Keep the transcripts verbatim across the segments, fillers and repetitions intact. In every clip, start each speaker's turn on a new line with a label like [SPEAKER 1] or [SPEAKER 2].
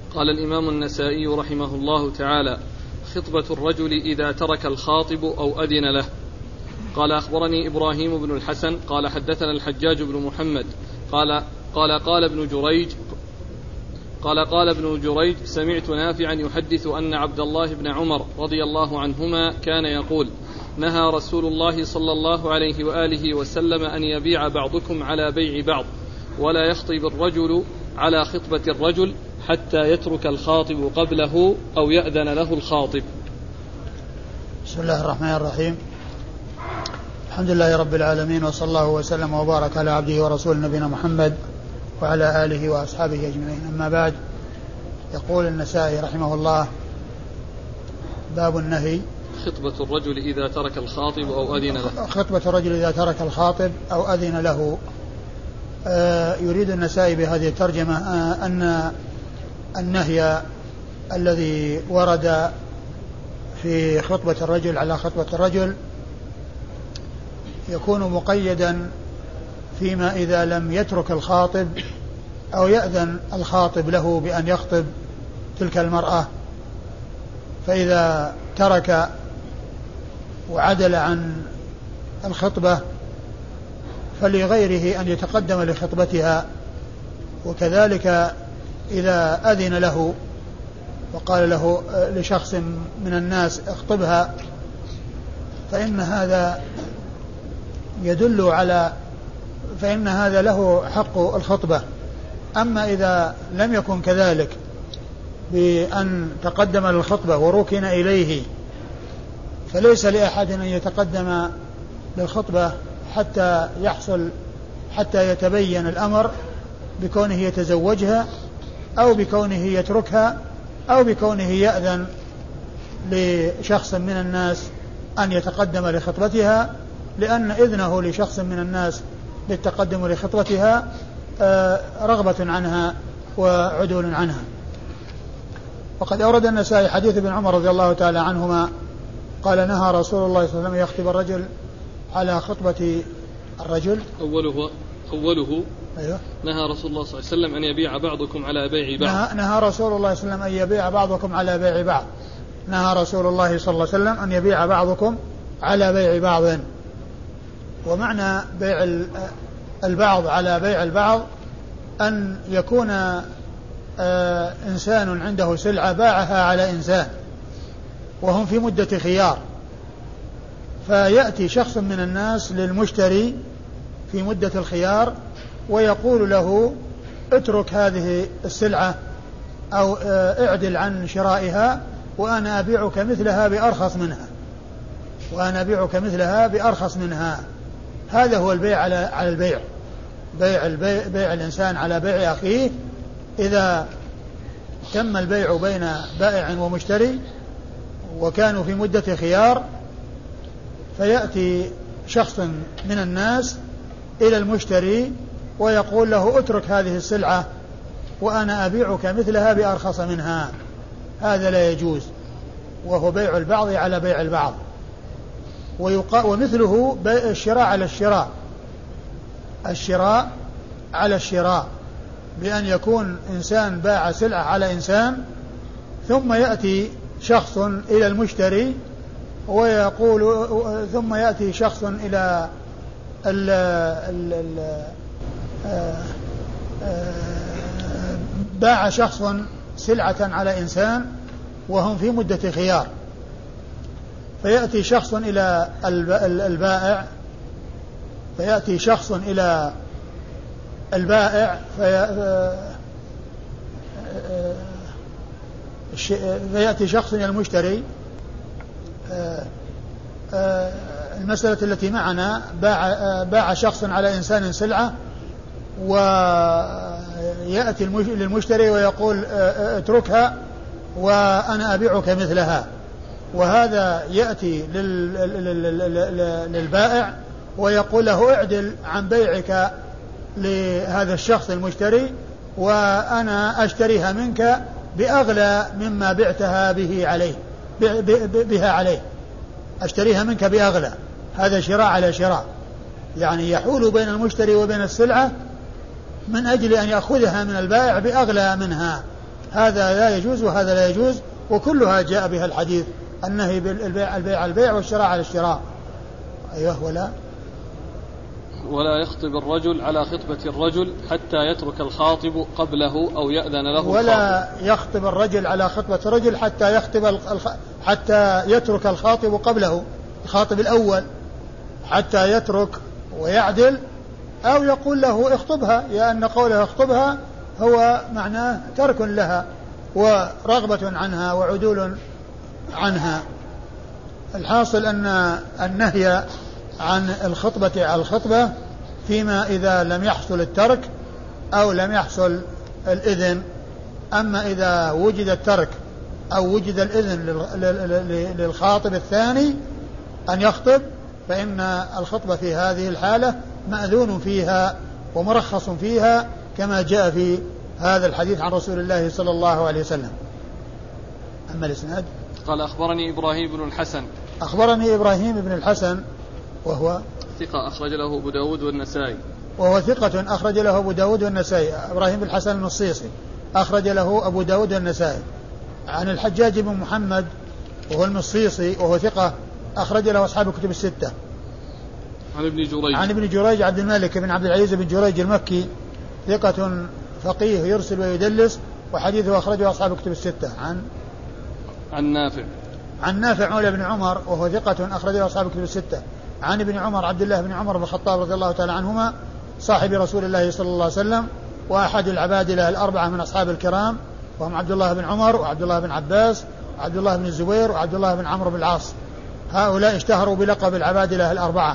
[SPEAKER 1] قال الإمام النسائي رحمه الله تعالى: خطبة الرجل إذا ترك الخاطب أو أذن له. قال أخبرني إبراهيم بن الحسن قال حدثنا الحجاج بن محمد قال قال قال ابن جريج قال قال ابن جريج سمعت نافعا يحدث أن عبد الله بن عمر رضي الله عنهما كان يقول: نهى رسول الله صلى الله عليه وآله وسلم أن يبيع بعضكم على بيع بعض، ولا يخطب الرجل على خطبة الرجل حتى يترك الخاطب قبله أو يأذن له الخاطب.
[SPEAKER 2] بسم الله الرحمن الرحيم. الحمد لله رب العالمين، وصلى الله وسلم وبارك على عبده ورسوله نبينا محمد وعلى آله وأصحابه أجمعين. أما بعد، يقول النسائي رحمه الله: باب النهي
[SPEAKER 1] خطبة الرجل إذا ترك الخاطب أو أذن له.
[SPEAKER 2] خطبة الرجل إذا ترك الخاطب أو أذن له. آه يريد النسائي بهذه الترجمة آه أن النهي الذي ورد في خطبة الرجل على خطبة الرجل يكون مقيدا فيما إذا لم يترك الخاطب أو يأذن الخاطب له بأن يخطب تلك المرأة. فإذا ترك وعدل عن الخطبة فلغيره أن يتقدم لخطبتها، وكذلك إذا أذن له وقال له لشخص من الناس اخطبها فإن هذا يدل على فإن هذا له حق الخطبة. أما إذا لم يكن كذلك بأن تقدم للخطبة وركن إليه فليس لأحد أن يتقدم للخطبة حتى يحصل حتى يتبين الأمر بكونه يتزوجها أو بكونه يتركها أو بكونه يأذن لشخص من الناس أن يتقدم لخطبتها، لأن إذنه لشخص من الناس بالتقدم لخطبتها رغبة عنها وعدول عنها. وقد أورد النسائي حديث ابن عمر رضي الله تعالى عنهما قال: نهى رسول الله صلى الله عليه وسلم يخطب الرجل على خطبة الرجل.
[SPEAKER 1] أوله أوله
[SPEAKER 2] أيوه.
[SPEAKER 1] نهى رسول الله صلى الله عليه وسلم أن يبيع بعضكم على بيع بعض.
[SPEAKER 2] نهى رسول الله صلى الله عليه وسلم أن يبيع بعضكم على بيع بعض. نهى رسول الله صلى الله عليه وسلم أن يبيع بعضكم على بيع بعض. ومعنى بيع البعض على بيع البعض أن يكون آه إنسان عنده سلعة باعها على إنسان وهم في مدة خيار، فيأتي شخص من الناس للمشتري في مدة الخيار ويقول له: اترك هذه السلعة أو آه اعدل عن شرائها وأنا أبيعك مثلها بأرخص منها وأنا أبيعك مثلها بأرخص منها. هذا هو البيع على على البيع بيع البيع بيع الإنسان على بيع أخيه. إذا تم البيع بين بائع ومشتري وكانوا في مدة خيار فيأتي شخص من الناس إلى المشتري ويقول له: اترك هذه السلعة وأنا أبيعك مثلها بأرخص منها. هذا لا يجوز، وهو بيع البعض على بيع البعض. ومثله بيع الشراء على الشراء الشراء على الشراء بأن يكون إنسان باع سلعة على إنسان ثم يأتي شخص إلى المشتري ويقول ثم يأتي شخص إلى ال ال ال باع شخص سلعة على إنسان وهم في مدة خيار، فيأتي شخص إلى البائع فيأتي شخص إلى البائع فيأتي شخص إلى المشتري. المسألة التي معنا باع, باع شخص على إنسان سلعة ويأتي للمشتري ويقول: اتركها وأنا أبيعك مثلها. وهذا يأتي للبائع ويقول له: اعدل عن بيعك لهذا الشخص المشتري وأنا أشتريها منك بأغلى مما بعتها به عليه بها عليه أشتريها منك بأغلى. هذا شراء على شراء، يعني يحول بين المشتري وبين السلعة من أجل أن يأخذها من البائع بأغلى منها. هذا لا يجوز وهذا لا يجوز، وكلها جاء بها الحديث النهي بالبيع البيع البيع والشراء على الشراء. أيوه. ولا
[SPEAKER 1] ولا يخطب الرجل على خطبة الرجل حتى يترك الخاطب قبله أو يأذن له.
[SPEAKER 2] ولا يخطب الرجل على خطبة الرجل حتى يخطب الخ... حتى يترك الخاطب قبله، الخاطب الأول، حتى يترك ويعدل، أو يقول له اخطبها، لأن قوله اخطبها هو معناه ترك لها ورغبة عنها وعدول عنها. الحاصل أن النهي عن الخطبة على الخطبة فيما إذا لم يحصل الترك أو لم يحصل الإذن. أما إذا وجد الترك أو وجد الإذن للخاطب الثاني أن يخطب فإن الخطبة في هذه الحالة مأذون فيها ومرخص فيها كما جاء في هذا الحديث عن رسول الله صلى الله عليه وسلم. أما الإسناد
[SPEAKER 1] قال أخبرني إبراهيم بن الحسن.
[SPEAKER 2] أخبرني إبراهيم بن الحسن وهو
[SPEAKER 1] ثقة أخرج له أبو داود والنسائي.
[SPEAKER 2] وهو ثقة أخرج له أبو داود والنسائي. إبراهيم بن الحسن المصيصي أخرج له أبو داود والنسائي. عن الحجاج بن محمد وهو المصيصي وهو ثقة أخرج له أصحاب الكتب الستة.
[SPEAKER 1] عن ابن جريج.
[SPEAKER 2] عن ابن جريج عبد الملك بن عبد العزيز بن جريج المكي ثقة فقيه يرسل ويدلس وحديثه أخرجه أصحاب الكتب الستة. عن
[SPEAKER 1] عن نافع.
[SPEAKER 2] عن نافع مولى بن عمر وهو ثقة أخرجه أصحاب الكتب الستة. عن ابن عمر عبد الله بن عمر بن الخطاب رضي الله تعالى عنهما صاحب رسول الله صلى الله عليه وسلم وأحد العبادلة الأربعة من أصحاب الكرام، وهم عبد الله بن عمر وعبد الله بن عباس وعبد الله بن الزبير وعبد الله بن عمرو بن العاص. هؤلاء اشتهروا بلقب العبادلة الأربعة.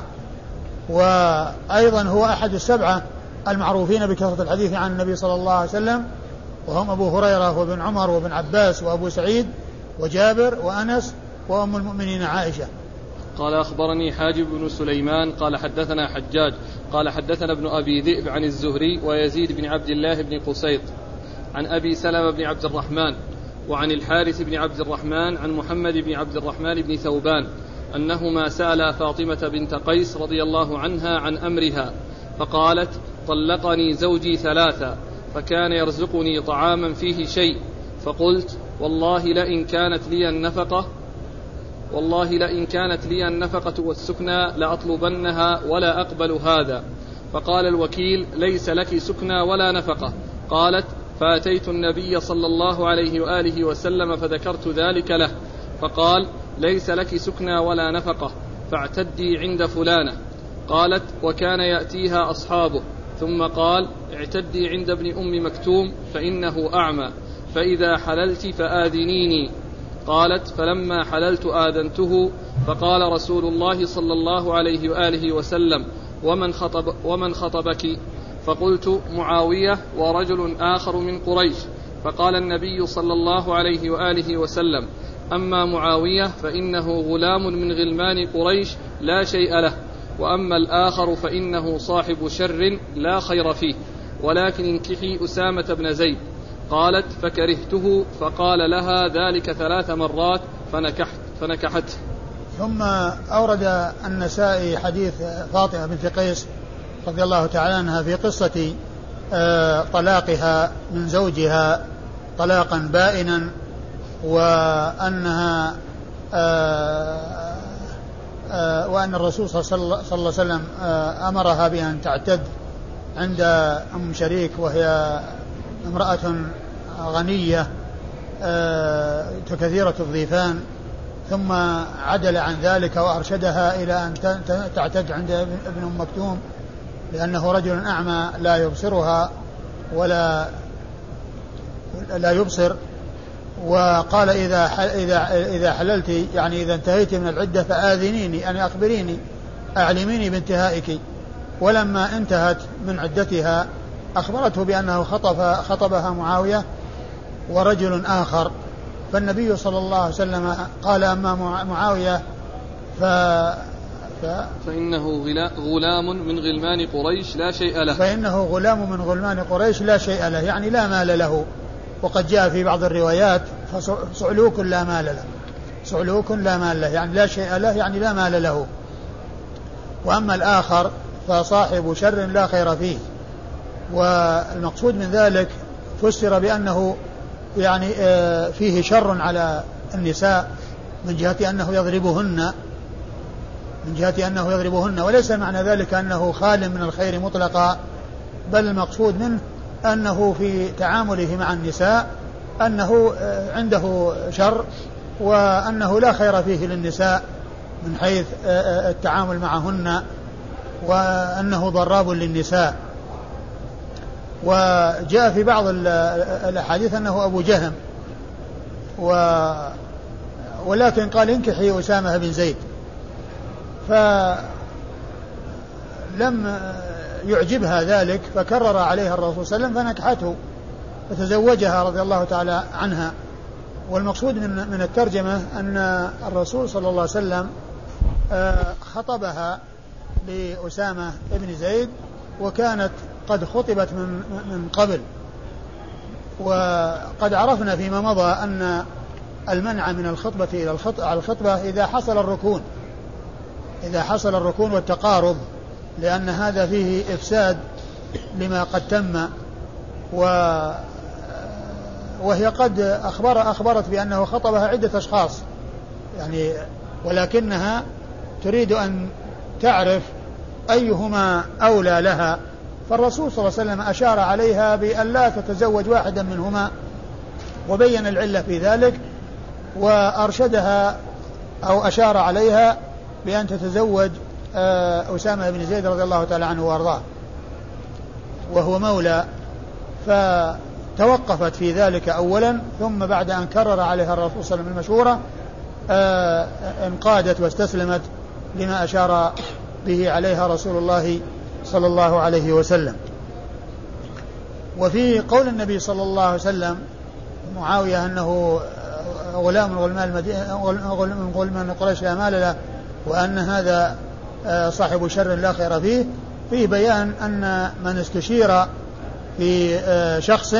[SPEAKER 2] وأيضا هو أحد السبعة المعروفين بكثرة الحديث عن النبي صلى الله عليه وسلم، وهم أبو هريرة وابن عمر وابن عباس وأبو سعيد وجابر وأنس وأم المؤمنين عائشة.
[SPEAKER 1] قال أخبرني حاجب بن سليمان قال حدثنا حجاج قال حدثنا ابن أبي ذئب عن الزهري ويزيد بن عبد الله بن قسيط عن أبي سلمة بن عبد الرحمن وعن الحارث بن عبد الرحمن عن محمد بن عبد الرحمن بن ثوبان أنهما سألا فاطمة بنت قيس رضي الله عنها عن أمرها فقالت طلقني زوجي ثلاثا فكان يرزقني طعاما فيه شيء فقلت والله لئن كانت لي النفقة والله لئن كانت لي النفقة والسكنى لأطلبنها ولا أقبل هذا. فقال الوكيل ليس لك سكنى ولا نفقة. قالت فأتيت النبي صلى الله عليه وآله وسلم فذكرت ذلك له فقال ليس لك سكنى ولا نفقة فاعتدي عند فلانة. قالت وكان يأتيها أصحابه ثم قال اعتدي عند ابن أم مكتوم فإنه أعمى فإذا حللت فآذنيني. قالت فلما حللت آذنته فقال رسول الله صلى الله عليه وآله وسلم ومن, خطب ومن خطبك؟ فقلت معاوية ورجل آخر من قريش. فقال النبي صلى الله عليه وآله وسلم أما معاوية فإنه غلام من غلمان قريش لا شيء له، وأما الآخر فإنه صاحب شر لا خير فيه، ولكن انكحي أسامة بن زيد. قالت فكرهته فقال لها ذلك ثلاث مرات فنكحت فنكحته.
[SPEAKER 2] ثم أورد النسائي حديث فاطمة بنت قيس رضي الله تعالى عنها في قصة طلاقها من زوجها طلاقا بائنا، وأنها وأن الرسول صلى الله عليه وسلم أمرها بأن تعتد عند أم شريك وهي امرأة غنية كثيرة الضيفان، ثم عدل عن ذلك وأرشدها إلى أن تعتد عند ابن أم مكتوم لأنه رجل أعمى لا يبصرها ولا لا يبصر. وقال إذا إذا إذا حللت يعني إذا انتهيت من العدة فآذنيني يعني أخبريني أعلميني بانتهائك. ولما انتهت من عدتها أخبرته بأنه خطف خطبها معاوية ورجل آخر. فالنبي صلى الله عليه وسلم قال أما معاوية ف... ف...
[SPEAKER 1] فإنه غلام من غلمان قريش لا شيء له
[SPEAKER 2] فإنه غلام من غلمان قريش لا شيء له يعني لا مال له. وقد جاء في بعض الروايات فصعلوك لا مال له صعلوك لا مال له يعني لا شيء له يعني لا مال له. وأما الآخر فصاحب شر لا خير فيه. والمقصود من ذلك فسر بأنه يعني فيه شر على النساء من جهة أنه يضربهن من جهة أنه يضربهن وليس معنى ذلك أنه خال من الخير مطلقا، بل المقصود منه أنه في تعامله مع النساء أنه عنده شر، وأنه لا خير فيه للنساء من حيث التعامل معهن، وأنه ضراب للنساء. وجاء في بعض الأحاديث أنه أبو جهم، ولكن قال انكحي أسامة بن زيد، فلم يعجبها ذلك فكرر عليها الرسول صلى الله عليه وسلم فنكحته فتزوجها رضي الله تعالى عنها. والمقصود من الترجمة أن الرسول صلى الله عليه وسلم خطبها لأسامة بن زيد، وكانت قد خطبت من من قبل، وقد عرفنا فيما مضى أن المنع من الخطبة إلى الخطبة إذا حصل الركون إذا حصل الركون والتقارب، لأن هذا فيه إفساد لما قد تم، وهي قد أخبر أخبرت بأنه خطبها عدة أشخاص يعني، ولكنها تريد أن تعرف أيهما أولى لها، فالرسول صلى الله عليه وسلم أشار عليها بأن لا تتزوج واحدا منهما، وبين العلة في ذلك، وأرشدها أو أشار عليها بأن تتزوج أسامة بن زيد رضي الله تعالى عنه وأرضاه وهو مولى، فتوقفت في ذلك أولا، ثم بعد أن كرر عليها الرسول صلى الله عليه وسلم المشورة انقادت واستسلمت لما أشار به عليها رسول الله صلى الله عليه وسلم. وفي قول النبي صلى الله عليه وسلم معاوية أنه غلام من غلمان قريش لا مال له، وأن هذا صاحب شر لا خير فيه، فيه بيان أن من استشير في شخص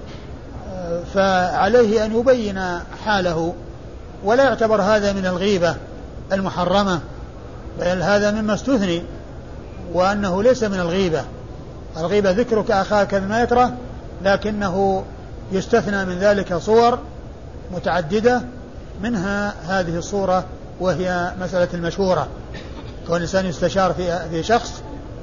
[SPEAKER 2] فعليه أن يبين حاله، ولا يعتبر هذا من الغيبة المحرمة، بل هذا مما استثني، وأنه ليس من الغيبة. الغيبة ذكرك أخاك بما يكره، لكنه يستثنى من ذلك صور متعددة، منها هذه الصورة وهي مسألة المشورة، كون الإنسان يستشار في شخص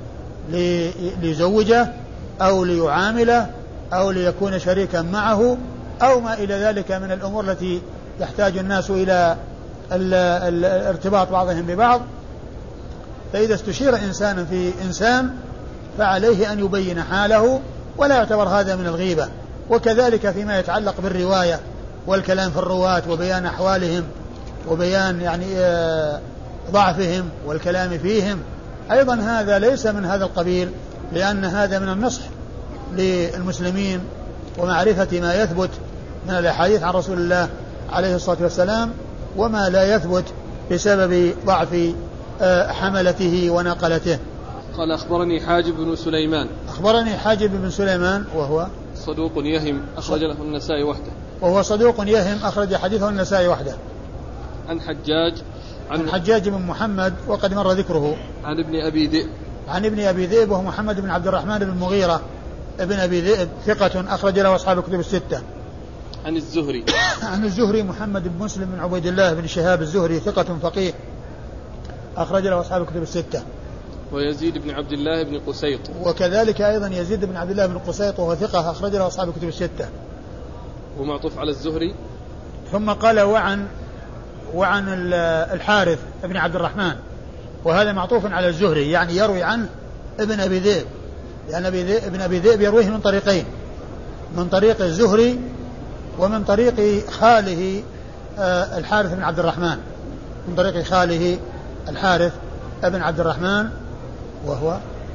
[SPEAKER 2] ليزوجه أو ليعامله أو ليكون شريكا معه أو ما إلى ذلك من الأمور التي يحتاج الناس إلى الارتباط بعضهم ببعض. فإذا استشير إنسان في إنسان فعليه أن يبين حاله، ولا يعتبر هذا من الغيبة. وكذلك فيما يتعلق بالرواية والكلام في الرواة وبيان أحوالهم وبيان يعني ضعفهم والكلام فيهم، أيضا هذا ليس من هذا القبيل، لأن هذا من النصح للمسلمين ومعرفة ما يثبت من الأحاديث عن رسول الله عليه الصلاة والسلام وما لا يثبت بسبب ضعف حملته ونقلته.
[SPEAKER 1] قال أخبرني حاجب بن سليمان.
[SPEAKER 2] أخبرني حاجب بن سليمان وهو
[SPEAKER 1] صدوق يهم أخرج له النسائي وحده.
[SPEAKER 2] وهو صدوق يهم أخرج حديثه النسائي وحده.
[SPEAKER 1] عن حجاج
[SPEAKER 2] عن, عن حجاج بن محمد وقد مر ذكره.
[SPEAKER 1] عن ابن أبي ذئب.
[SPEAKER 2] عن ابن أبي ذئب وهو محمد بن عبد الرحمن بن المغيرة ابن أبي ذئب ثقة أخرج له أصحاب الكتب الستة.
[SPEAKER 1] عن الزهري.
[SPEAKER 2] عن الزهري محمد بن مسلم بن عبيد الله بن شهاب الزهري ثقة فقيه أخرج له أصحاب الكتب الستة.
[SPEAKER 1] ويزيد بن عبد الله بن قسيط.
[SPEAKER 2] وكذلك أيضا يزيد بن عبد الله بن قسيط وهو ثقة أخرج له أصحاب الكتب الستة.
[SPEAKER 1] ومعطوف على الزهري.
[SPEAKER 2] ثم قال وعن وعن الحارث بن عبد الرحمن، وهذا معطوف على الزهري، يعني يروي عن ابن أبي ذئب، لأن يعني ابن أبي ذئب يرويه من طريقين، من طريق الزهري ومن طريق خاله الحارث بن عبد الرحمن، من طريق خاله الحارث ابن عبد الرحمن وهو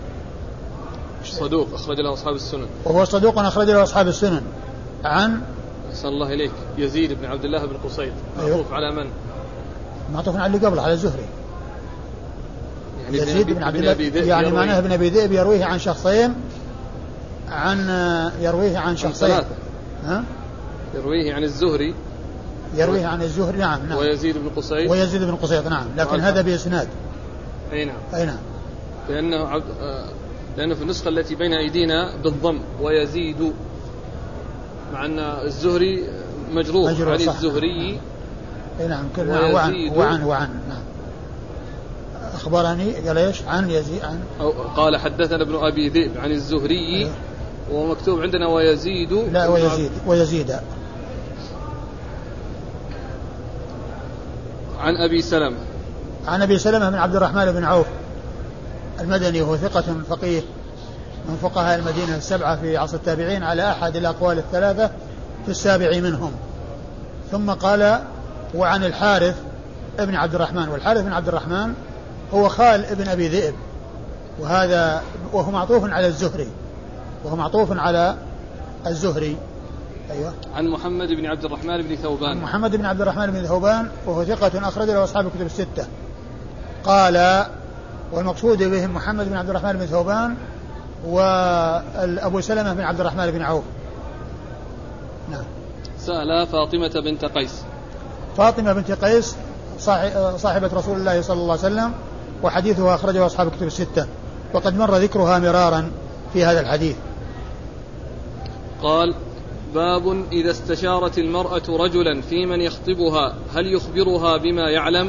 [SPEAKER 1] صدوق أخرج له أصحاب السنن.
[SPEAKER 2] وهو صدوق أخرج له أصحاب السنن. عن
[SPEAKER 1] أحسن الله إليك يزيد بن عبد الله بن قسيط. معطوف أيوه. على من؟
[SPEAKER 2] معطوف على اللي قبله على الزهري.
[SPEAKER 1] يعني
[SPEAKER 2] يزيد بن عبد الله يعني معناه ابن أبي ذئب يرويه عن شخصين عن يرويه عن شخصين
[SPEAKER 1] عن
[SPEAKER 2] ها؟
[SPEAKER 1] يرويه عن الزهري
[SPEAKER 2] يرويه عن الزهري نعم, نعم.
[SPEAKER 1] ويزيد بن قسيط
[SPEAKER 2] ويزيد بن قسيط نعم، لكن هذا بإسناد.
[SPEAKER 1] أي نعم.
[SPEAKER 2] أي نعم.
[SPEAKER 1] لأنه عبد آه لأنه في النسخة التي بين أيدينا بالضم ويزيد مع أن الزهري مجروح, مجروح عن الزهري.
[SPEAKER 2] نعم وعن وعن وعن نعم. أخبرني قال إيش عن يزيد عن
[SPEAKER 1] أو قال حدثنا ابن أبي ذئب عن الزهري. أيوه. ومكتوب عندنا ويزيد.
[SPEAKER 2] لا ويزيد ويزيد
[SPEAKER 1] عن أبي سلمة
[SPEAKER 2] عن أبي سلمة بن عبد الرحمن بن عوف المدني وهو ثقة فقيه من فقهاء المدينة السبعة في عصر التابعين على أحد الأقوال الثلاثة في السابع منهم. ثم قال وعن الحارث ابن عبد الرحمن, والحارث بن عبد الرحمن هو خال ابن أبي ذئب, وهذا وهو معطوف على الزهري وهو معطوف على الزهري. أيوة.
[SPEAKER 1] عن محمد بن عبد الرحمن بن ثوبان
[SPEAKER 2] محمد بن عبد الرحمن بن ثوبان وهو ثقة أخرج له أصحاب الكتب الستة. قال والمقصود بهم محمد بن عبد الرحمن بن ثوبان وأبو سلمة بن عبد الرحمن بن عوف. نعم.
[SPEAKER 1] سأل فاطمة بنت قيس.
[SPEAKER 2] فاطمة بنت قيس صاحبة رسول الله صلى الله عليه وسلم, وحديثها أخرجه أصحاب الكتب الستة, وقد مر ذكرها مرارا في هذا الحديث.
[SPEAKER 1] قال باب إذا استشارت المرأة رجلا في من يخطبها هل يخبرها بما يعلم؟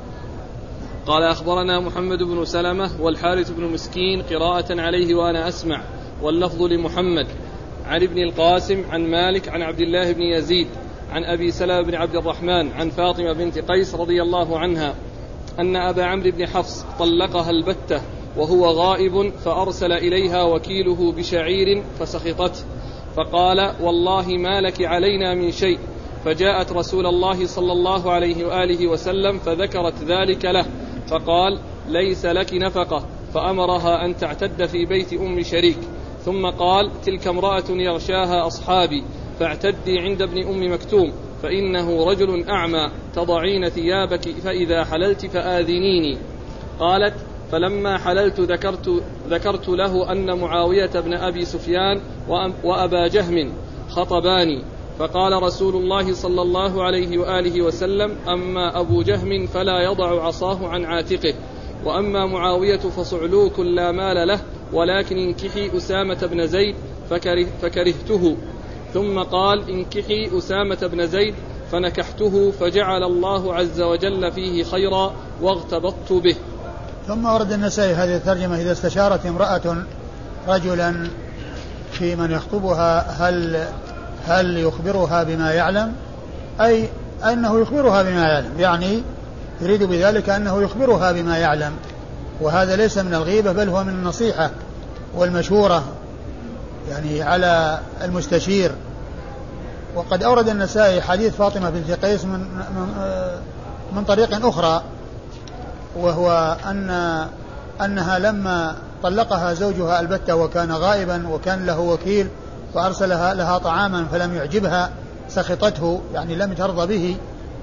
[SPEAKER 1] قال أخبرنا محمد بن سلمة والحارث بن مسكين قراءة عليه وأنا أسمع, واللفظ لمحمد عن ابن القاسم عن مالك عن عبد الله بن يزيد عن أبي سلمة بن عبد الرحمن عن فاطمة بنت قيس رضي الله عنها أن أبا عمرو بن حفص طلقها البتة وهو غائب, فأرسل إليها وكيله بشعير فسخطته, فقال والله ما لك علينا من شيء, فجاءت رسول الله صلى الله عليه وآله وسلم فذكرت ذلك له, فقال ليس لك نفقة, فأمرها أن تعتد في بيت أم شريك, ثم قال تلك امرأة يغشاها أصحابي, فاعتدي عند ابن أم مكتوم فإنه رجل أعمى, تضعين ثيابك فإذا حللت فآذنيني. قالت فلما حللت ذكرت, ذكرت له أن معاوية بن أبي سفيان وأبا جهم خطباني, فقال رسول الله صلى الله عليه وآله وسلم أما أبو جهم فلا يضع عصاه عن عاتقه, وأما معاوية فصعلوك لا مال له, ولكن انكحي أسامة بن زيد فكره فكرهته. ثم قال انكحي أسامة بن زيد فنكحته, فجعل الله عز وجل فيه خيرا واغتبطت به.
[SPEAKER 2] ثم ورد النسائي هذه الترجمة إذا استشارت امرأة رجلا في من يخطبها هل هل يخبرها بما يعلم, أي أنه يخبرها بما يعلم, يعني يريد بذلك أنه يخبرها بما يعلم, وهذا ليس من الغيبة بل هو من النصيحة والمشورة يعني على المستشير. وقد أورد النسائي حديث فاطمة بنت قيس من, من, من طريق أخرى, وهو أن أنها لما طلقها زوجها البتة وكان غائبا وكان له وكيل فأرسلها لها طعاما فلم يعجبها سخطته, يعني لم ترضى به,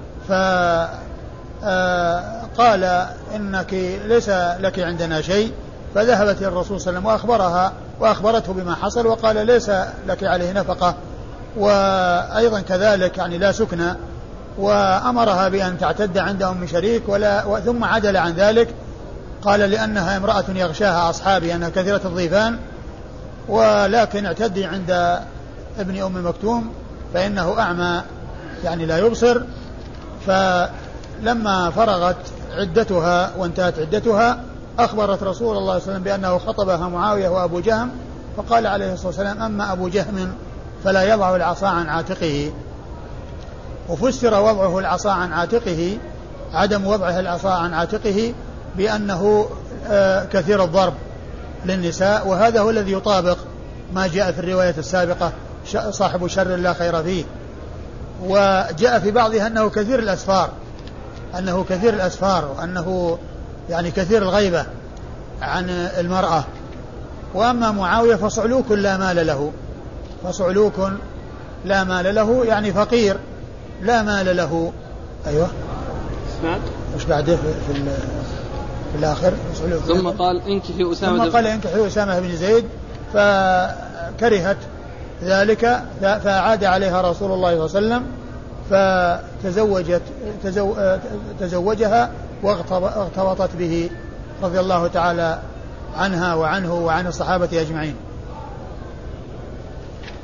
[SPEAKER 2] فقال إنك ليس لك عندنا شيء, فذهبت الرسول صلى الله عليه وسلم وأخبرها وأخبرته بما حصل, وقال ليس لك عليه نفقة, وأيضا كذلك يعني لا سكنى, وأمرها بأن تعتد عند أم شريك, ولا ثم عدل عن ذلك, قال لأنها امرأة يغشاها أصحابي أنها كثيرة الضيفان, ولكن اعتدي عند ابن أم مكتوم فإنه أعمى يعني لا يبصر. فلما فرغت عدتها وانتهت عدتها أخبرت رسول الله صلى الله عليه وسلم بأنه خطبها معاوية وأبو جهم, فقال عليه الصلاة والسلام أما أبو جهم فلا يضع العصا عن عاتقه. وفسر وضعه العصا عن عاتقه, عدم وضعه العصا عن عاتقه, بأنه كثير الضرب للنساء, وهذا هو الذي يطابق ما جاء في الرواية السابقة صاحب شر لا خير فيه. وجاء في بعضها أنه كثير الأسفار, أنه كثير الأسفار وأنه يعني كثير الغيبة عن المرأة. وأما معاوية فصعلوك لا مال له, فصعلوك لا مال له يعني فقير لا مال له. أيوة
[SPEAKER 1] سمعت
[SPEAKER 2] مش بعده في, في, في الآخر.
[SPEAKER 1] ثم قال انكحي أسامة
[SPEAKER 2] ثم قال انكحي أسامة بن زيد, فكرهت ذلك فعاد عليها رسول الله صلى الله عليه وسلم فتزوجت تزو تزوجها واغتبطت به رضي الله تعالى عنها وعنه وعن الصحابة أجمعين.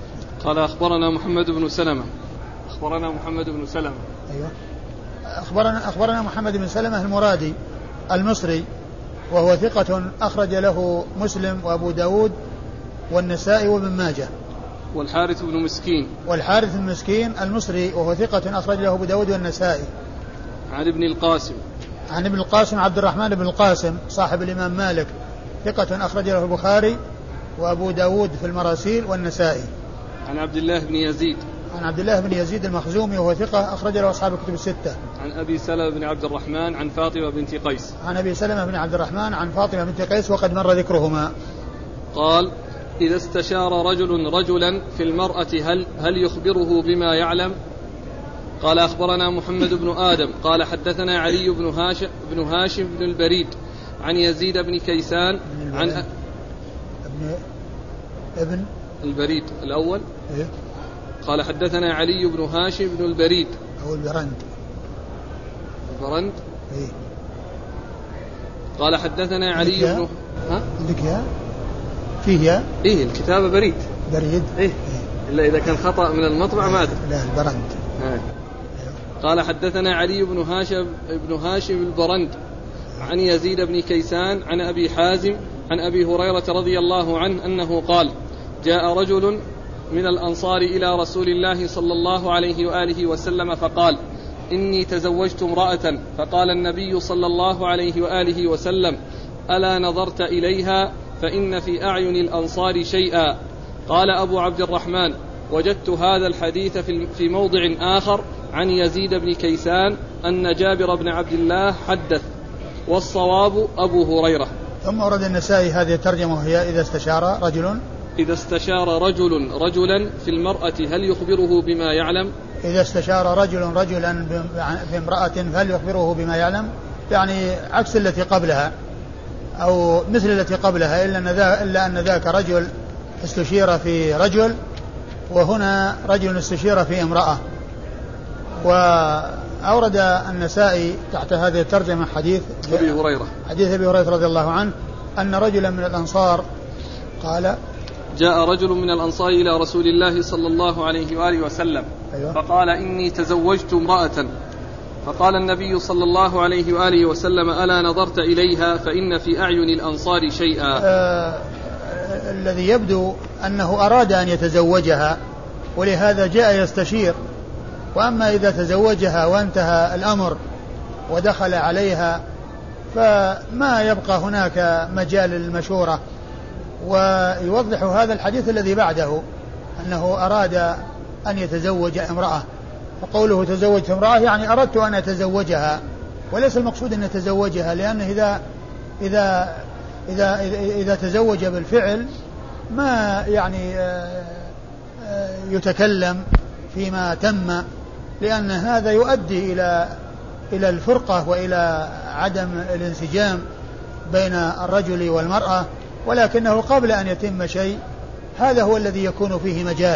[SPEAKER 1] قال أخبرنا محمد بن سلمة أخبرنا محمد بن سلمة
[SPEAKER 2] أيوه أخبرنا أخبرنا محمد بن سلمة المرادي المصري وهو ثقة أخرج له مسلم وأبو داود والنسائي وابن ماجه.
[SPEAKER 1] والحارث بن مسكين
[SPEAKER 2] والحارث بن مسكين المصري وهو ثقة أخرج له أبو داود والنسائي.
[SPEAKER 1] عن ابن القاسم
[SPEAKER 2] عن ابن القاسم عبد الرحمن بن القاسم صاحب الإمام مالك ثقة أخرج له البخاري وأبو داود في المراسيل والنسائي.
[SPEAKER 1] عن عبد الله بن يزيد
[SPEAKER 2] عن عبد الله بن يزيد المخزومي وهو ثقة أخرج له أصحاب الكتب الستة.
[SPEAKER 1] عن أبي سلمة بن عبد الرحمن عن فاطمة بنت قيس
[SPEAKER 2] عن أبي سلمة بن عبد الرحمن عن فاطمة بنت قيس وقد مر ذكرهما.
[SPEAKER 1] قال إذا استشار رجل رجلا في المرأة هل, هل يخبره بما يعلم؟ قال أخبرنا محمد بن آدم قال حدثنا علي بن هاشم بن هاشم بن البريد عن يزيد بن كيسان عن أ...
[SPEAKER 2] ابن ابن
[SPEAKER 1] البريد الأول
[SPEAKER 2] إيه؟
[SPEAKER 1] قال حدثنا علي بن هاشم بن البريد
[SPEAKER 2] أو البرند
[SPEAKER 1] البرند
[SPEAKER 2] إيه؟
[SPEAKER 1] قال حدثنا علي بن ها
[SPEAKER 2] عندك يا فيه يا
[SPEAKER 1] إيه الكتابة بريد
[SPEAKER 2] بريد
[SPEAKER 1] إيه, إيه؟ إلا إذا كان خطأ من المطبع ما أدري.
[SPEAKER 2] لا البرند.
[SPEAKER 1] آه. قال حدثنا علي بن هاشم بن هاشم البرند عن يزيد بن كيسان عن أبي حازم عن أبي هريرة رضي الله عنه أنه قال جاء رجل من الأنصار إلى رسول الله صلى الله عليه وآله وسلم فقال إني تزوجت امرأة فقال النبي صلى الله عليه وآله وسلم ألا نظرت إليها فإن في أعين الأنصار شيئا. قال أبو عبد الرحمن وجدت هذا الحديث في موضع آخر عن يزيد بن كيسان أن جابر بن عبد الله حدث والصواب أبو هريرة.
[SPEAKER 2] ثم ورد النسائي هذه الترجمة وهي إذا استشار رجل
[SPEAKER 1] إذا استشار رجل رجلا في المرأة هل يخبره بما يعلم؟ إذا
[SPEAKER 2] استشار رجل رجلا في امرأة هل يخبره بما يعلم؟ يعني عكس التي قبلها أو مثل التي قبلها إلا أن, ذا إلا أن ذاك رجل استشير في رجل وهنا رجل استشير في امرأة. وأورد النسائي تحت هذه الترجمة حديث
[SPEAKER 1] أبي هريرة
[SPEAKER 2] حديث أبي هريرة رضي الله عنه أن رجلا من الأنصار قال
[SPEAKER 1] جاء رجل من الأنصار إلى رسول الله صلى الله عليه وآله وسلم
[SPEAKER 2] أيوة.
[SPEAKER 1] فقال إني تزوجت امرأة فقال النبي صلى الله عليه وآله وسلم ألا نظرت إليها فإن في أعين الأنصار شيئا.
[SPEAKER 2] آه الذي يبدو أنه أراد أن يتزوجها ولهذا جاء يستشير. وأما إذا تزوجها وانتهى الأمر ودخل عليها فما يبقى هناك مجال للمشورة. ويوضح هذا الحديث الذي بعده أنه أراد أن يتزوج امرأة فقوله تزوجت امرأة يعني أردت أن أتزوجها وليس المقصود أن يتزوجها لأنه إذا إذا إذا إذا تزوج بالفعل ما يعني يتكلم فيما تم لأن هذا يؤدي إلى إلى الفرقة وإلى عدم الانسجام بين الرجل والمرأة. ولكنه قبل أن يتم شيء هذا هو الذي يكون فيه مجال.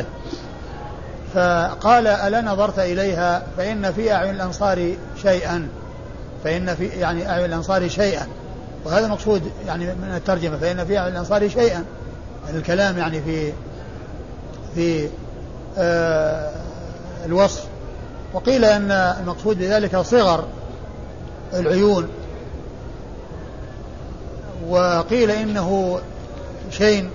[SPEAKER 2] فقال ألا نظرت إليها فإن في أعين الأنصار شيئا فإن في يعني أعين الأنصار شيئا وهذا مقصود يعني من الترجمة فإن في أعين الأنصار شيئا الكلام يعني في في آه الوصف. وقيل أن المقصود بذلك صغر العيون وقيل إنه شيء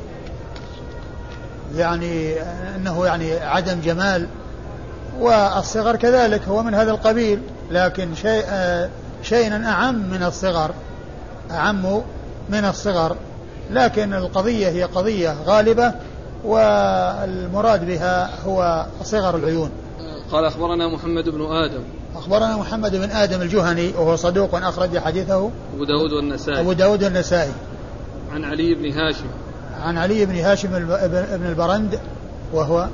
[SPEAKER 2] يعني أنه يعني عدم جمال والصغر كذلك هو من هذا القبيل لكن شيء شيئا أعم من الصغر أعم من الصغر لكن القضية هي قضية غالبة والمراد بها هو صغر العيون.
[SPEAKER 1] قال أخبرنا محمد بن آدم
[SPEAKER 2] أخبرنا محمد بن آدم الجهني وهو صدوق أخرج حديثه
[SPEAKER 1] أبو داود والنسائي
[SPEAKER 2] أبو داود والنسائي.
[SPEAKER 1] عن علي بن هاشم
[SPEAKER 2] عن علي بن هاشم ابن البرند وهو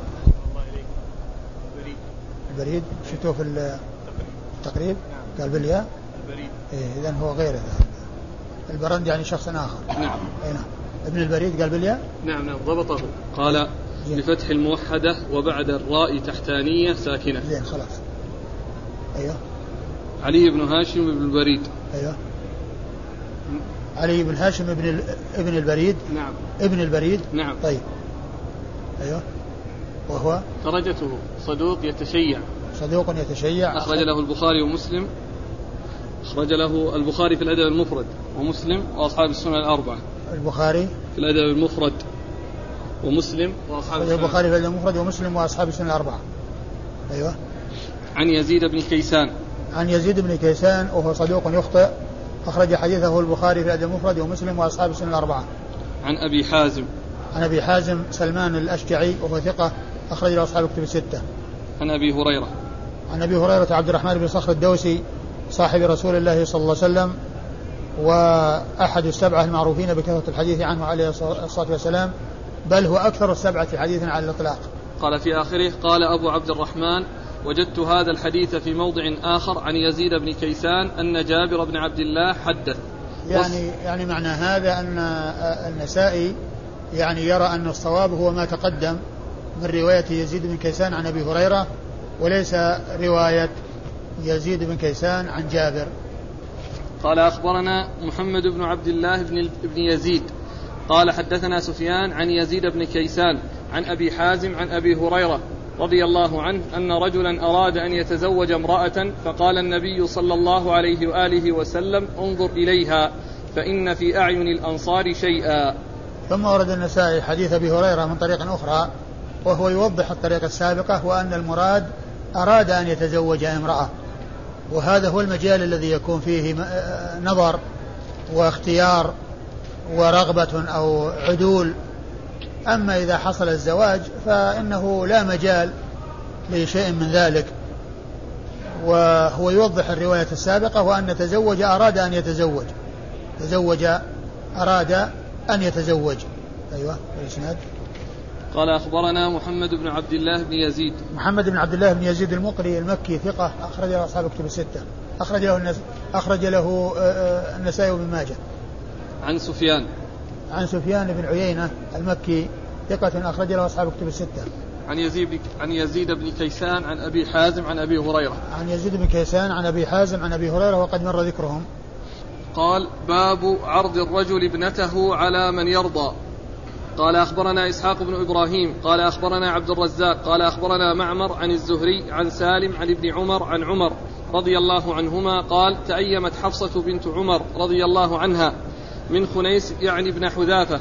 [SPEAKER 2] البريد شفتوه في التقريب قال بالياء البريد إيه إذن هو غيره البرند يعني شخص آخر.
[SPEAKER 1] نعم
[SPEAKER 2] إيه نعم ابن البريد قال بالياء
[SPEAKER 1] نعم نعم ضبطه. قال بفتح الموحدة وبعد الراء تحتانية ساكنة.
[SPEAKER 2] زين خلاص. أيوه
[SPEAKER 1] علي بن هاشم بن البريد.
[SPEAKER 2] أيوه علي بن هاشم ابن ابن البريد.
[SPEAKER 1] نعم
[SPEAKER 2] ابن البريد.
[SPEAKER 1] نعم.
[SPEAKER 2] طيب أيوه وهو
[SPEAKER 1] درجته صدوق يتشيع.
[SPEAKER 2] صدوق يتشيع.
[SPEAKER 1] أخرج له البخاري ومسلم. أخرج له البخاري في الأدب المفرد ومسلم وأصحاب السنن الأربعة.
[SPEAKER 2] البخاري
[SPEAKER 1] في الأدب المفرد ومسلم وأصحاب السنن.
[SPEAKER 2] البخاري في الأدب المفرد ومسلم وأصحاب السنن الأربعة. أيوة.
[SPEAKER 1] عن يزيد بن كيسان.
[SPEAKER 2] عن يزيد بن كيسان وهو صدوق يخطئ، أخرج حديثه البخاري في الأدب المفرد ومسلم وأصحاب السنن الأربعة.
[SPEAKER 1] عن أبي حازم.
[SPEAKER 2] عن أبي حازم سلمان الأشجعي وهو ثقة، أخرج له أصحاب الكتب الستة.
[SPEAKER 1] عن أبي هريرة.
[SPEAKER 2] عن أبي هريرة عبد الرحمن بن صخر الدوسي صاحب رسول الله صلى الله عليه وسلم، وأحد السبعة المعروفين بكثرة الحديث عنه عليه الصلاة والسلام، بل هو أكثر السبعة حديثا على الإطلاق.
[SPEAKER 1] قال في آخره: قال أبو عبد الرحمن: وجدت هذا الحديث في موضع آخر عن يزيد بن كيسان أن جابر بن عبد الله حدث.
[SPEAKER 2] يعني يعني معنى هذا أن النسائي يعني يرى أن الصواب هو ما تقدم من رواية يزيد بن كيسان عن أبي هريرة، وليس رواية يزيد بن كيسان عن جابر.
[SPEAKER 1] قال أخبرنا محمد بن عبد الله بن يزيد قال حدثنا سفيان عن يزيد بن كيسان عن أبي حازم عن أبي هريرة رضي الله عنه أن رجلا أراد أن يتزوج امرأة، فقال النبي صلى الله عليه وآله وسلم: انظر إليها فإن في أعين الأنصار شيئا.
[SPEAKER 2] ثم ورد النسائي حديث أبي هريرة من طريق أخرى، وهو يوضح الطريقة السابقة، وأن المراد أراد أن يتزوج امرأة، وهذا هو المجال الذي يكون فيه نظر واختيار ورغبة أو عدول. أما إذا حصل الزواج فإنه لا مجال لشيء من ذلك. وهو يوضح الرواية السابقة، وأن تزوج أراد أن يتزوج تزوج أراد أن يتزوج. أيوة. الإسناد.
[SPEAKER 1] قال أخبرنا محمد بن عبد الله بن يزيد.
[SPEAKER 2] محمد بن عبد الله بن يزيد المقري المكي ثقة، أخرج له أصحاب الكتب الستة. أخرج له النس... أخرج له النسائي وابن ماجه.
[SPEAKER 1] عن سفيان.
[SPEAKER 2] عن سفيان بن عيينة المكي ثقة، أخرج له أصحاب الكتب الستة.
[SPEAKER 1] عن يزيد عن يزيد بن كيسان عن أبي حازم عن أبي هريرة.
[SPEAKER 2] عن يزيد بن كيسان عن أبي حازم عن أبي هريرة، وقد مر ذكرهم.
[SPEAKER 1] قال: باب عرض الرجل ابنته على من يرضى. قال أخبرنا إسحاق بن إبراهيم قال أخبرنا عبد الرزاق قال أخبرنا معمر عن الزهري عن سالم عن ابن عمر عن عمر رضي الله عنهما قال: تأيمت حفصة بنت عمر رضي الله عنها من خنيس يعني ابن حذافة،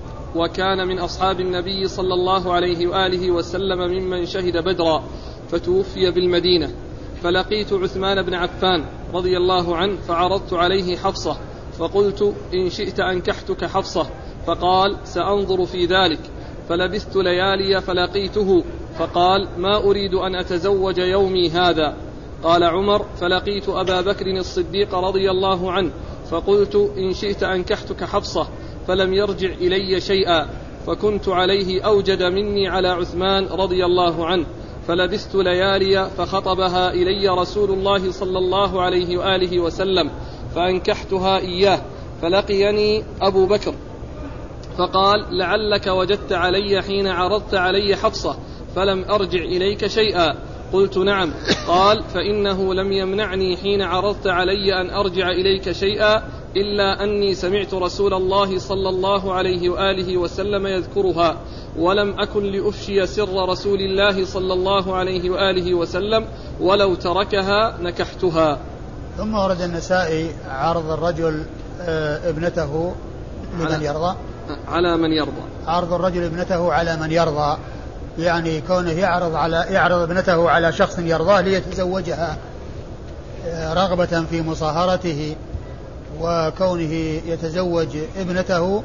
[SPEAKER 1] وكان من أصحاب النبي صلى الله عليه وآله وسلم ممن شهد بدرا، فتوفي بالمدينة، فلقيت عثمان بن عفان رضي الله عنه فعرضت عليه حفصة، فقلت: إن شئت أنكحتك حفصة، فقال: سأنظر في ذلك. فلبثت ليالي فلقيته، فقال: ما أريد أن أتزوج يومي هذا. قال عمر: فلقيت أبا بكر الصديق رضي الله عنه، فقلت: إن شئت أنكحتك حفصة، فلم يرجع إلي شيئا، فكنت عليه أوجد مني على عثمان رضي الله عنه، فلبثت ليالي فخطبها إلي رسول الله صلى الله عليه وآله وسلم، فأنكحتها إياه، فلقيني أبو بكر فقال: لعلك وجدت علي حين عرضت علي حفصة فلم أرجع إليك شيئا. قلت: نعم. قال: فإنه لم يمنعني حين عرضت علي أن أرجع إليك شيئا إلا أني سمعت رسول الله صلى الله عليه وآله وسلم يذكرها، ولم أكن لأفشي سر رسول الله صلى الله عليه وآله وسلم، ولو تركها نكحتها.
[SPEAKER 2] ثم ورد النسائي عرض الرجل ابنته لمن يرضى
[SPEAKER 1] على من يرضى
[SPEAKER 2] عرض الرجل ابنته على من يرضى، يعني كونه يعرض على يعرض ابنته على شخص يرضاه ليتزوجها رغبة في مصاهرته وكونه يتزوج ابنته.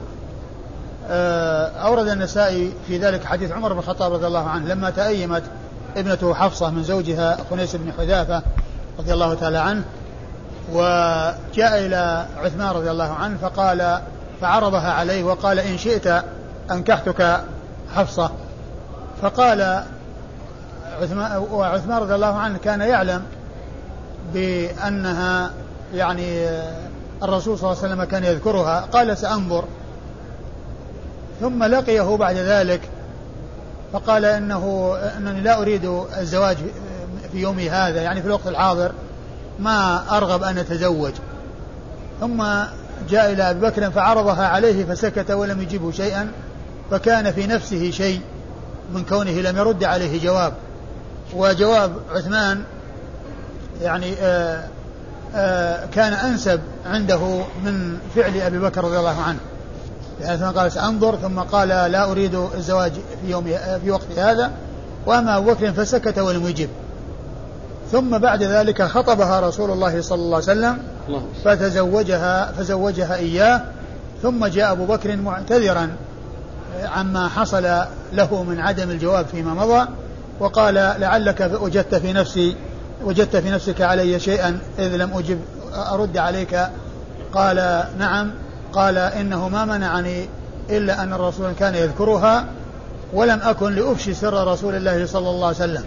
[SPEAKER 2] أورد النسائي في ذلك حديث عمر بن الخطاب رضي الله عنه لما تأيمت ابنته حفصة من زوجها خنيس بن حذافة رضي الله تعالى عنه، وجاء إلى عثمان رضي الله عنه فقال فعرضها عليه وقال: إن شئت أنكحتك حفصة. فقال عثمان، وعثمان رضي الله عنه كان يعلم بأنها يعني الرسول صلى الله عليه وسلم كان يذكرها، قال: سأنظر. ثم لقيه بعد ذلك فقال: إنه أنني لا أريد الزواج في يومي هذا، يعني في الوقت الحاضر ما أرغب أن أتزوج. ثم جاء إلى أبي بكر فعرضها عليه فسكت ولم يجيبه شيئا، فكان في نفسه شيء من كونه لم يرد عليه جواب. وجواب عثمان يعني آآ آآ كان أنسب عنده من فعل أبي بكر رضي الله عنه، يعني قال سأنظر، ثم قال لا أريد الزواج في يوم في وقت هذا، وأما أبو بكر فسكت ولم يجب. ثم بعد ذلك خطبها رسول الله صلى الله عليه وسلم فتزوجها فزوجها إياه. ثم جاء أبو بكر معتذرا عما حصل له من عدم الجواب فيما مضى، وقال لعلك وجدت في نفسي وجدت في نفسك علي شيئا إذ لم أجب أرد عليك. قال نعم. قال إنه ما منعني إلا أن الرسول كان يذكرها، ولم أكن لأفشي سر رسول الله صلى الله عليه وسلم،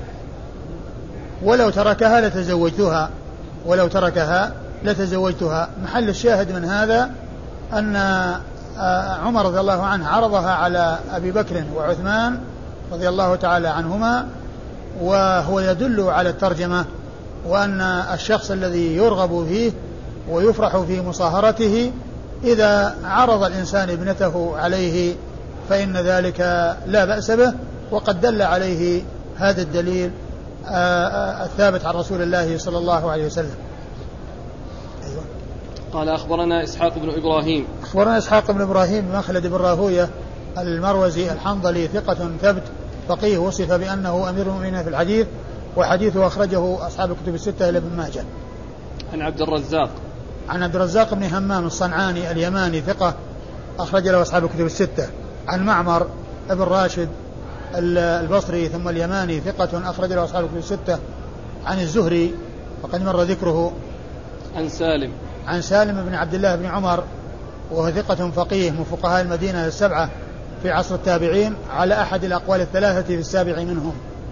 [SPEAKER 2] ولو تركها لتزوجتها ولو تركها لتزوجتها. محل الشاهد من هذا أن عمر رضي الله عنه عرضها على أبي بكر وعثمان رضي الله تعالى عنهما، وهو يدل على الترجمة، وأن الشخص الذي يرغب فيه ويفرح في مصاهرته إذا عرض الإنسان ابنته عليه فإن ذلك لا بأس به، وقد دل عليه هذا الدليل الثابت عن رسول الله صلى الله عليه وسلم. أيوة.
[SPEAKER 1] قال أخبرنا إسحاق بن إبراهيم
[SPEAKER 2] أخبرنا إسحاق بن إبراهيم بن مخلد بن راهوية المروزي الحنظلي ثقة ثبت فقيه، وصف بأنه أمير المؤمنين في الحديث، وحديثه أخرجه أصحاب الكتب الستة إلى ابن ماجه.
[SPEAKER 1] عن عبد الرزاق
[SPEAKER 2] عن عبد الرزاق بن همام الصنعاني اليماني ثقة أخرج له أصحاب الكتب الستة. عن معمر ابن راشد البصري ثم اليماني ثقة أخرج له أصحاب الكتب الستة. عن الزهري وقد مر ذكره.
[SPEAKER 1] عن سالم
[SPEAKER 2] عن سالم بن عبد الله بن عمر وهو ثقة فقيه من فقهاء المدينة السبعة في عصر التابعين على أحد الأقوال الثلاثة في السابع منهم.